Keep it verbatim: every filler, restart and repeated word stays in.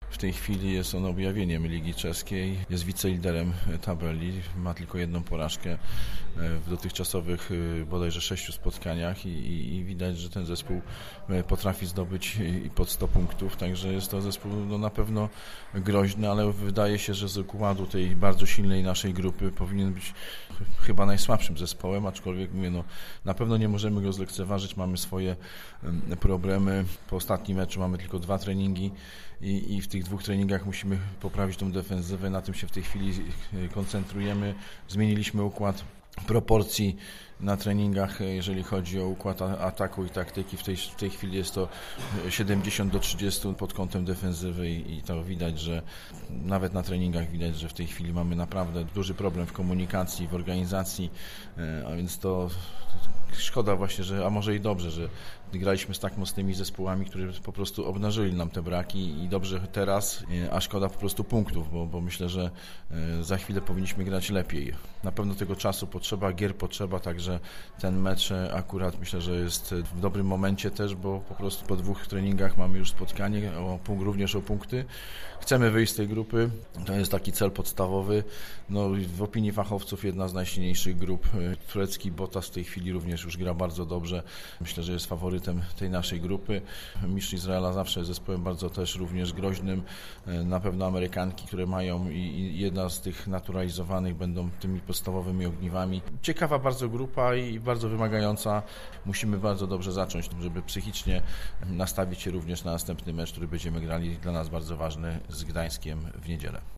W tej chwili jest on objawieniem Ligi Czeskiej, jest wiceliderem tabeli, ma tylko jedną porażkę w dotychczasowych bodajże sześciu spotkaniach i, i, i widać, że ten zespół potrafi zdobyć i pod sto punktów, także jest to zespół no, na pewno groźny, ale wydaje się, że z układu tej bardzo silnej naszej grupy powinien być chyba najsłabszym zespołem, aczkolwiek mówię, no, na pewno nie możemy go zlekceważyć, mamy swoje problemy. Po ostatnim meczu mamy tylko dwa treningi i, i w tych dwóch treningach musimy poprawić tą defensywę, na tym się w tej chwili koncentrujemy. Zmieniliśmy układ proporcji na treningach, jeżeli chodzi o układ ataku i taktyki. W tej, w tej chwili jest to siedemdziesiąt do trzydziestu pod kątem defensywy i, i to widać, że nawet na treningach widać, że w tej chwili mamy naprawdę duży problem w komunikacji, w organizacji, a więc to szkoda właśnie, że, a może i dobrze, że graliśmy z tak mocnymi zespołami, które po prostu obnażyli nam te braki i dobrze teraz, a szkoda po prostu punktów, bo, bo myślę, że za chwilę powinniśmy grać lepiej. Na pewno tego czasu potrzeba, gier potrzeba, także ten mecz akurat myślę, że jest w dobrym momencie też, bo po prostu po dwóch treningach mamy już spotkanie, o punkt, również o punkty. Chcemy wyjść z tej grupy, to jest taki cel podstawowy. No, w opinii fachowców jedna z najsilniejszych grup. Turecki Botas w tej chwili również już gra bardzo dobrze. Myślę, że jest faworytem tej naszej grupy. Mistrz Izraela zawsze jest zespołem bardzo też również groźnym. Na pewno Amerykanki, które mają i jedna z tych naturalizowanych będą tymi podstawowymi ogniwami. Ciekawa bardzo grupa i bardzo wymagająca. Musimy bardzo dobrze zacząć, żeby psychicznie nastawić się również na następny mecz, który będziemy grali, dla nas bardzo ważny, z Gdańskiem w niedzielę.